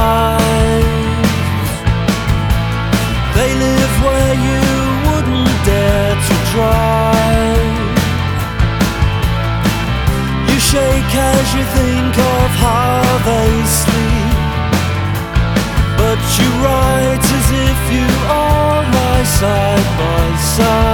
lives. They live where you wouldn't dare to drive. You shake as you think of how they sleep, but you write as if you are my side by side.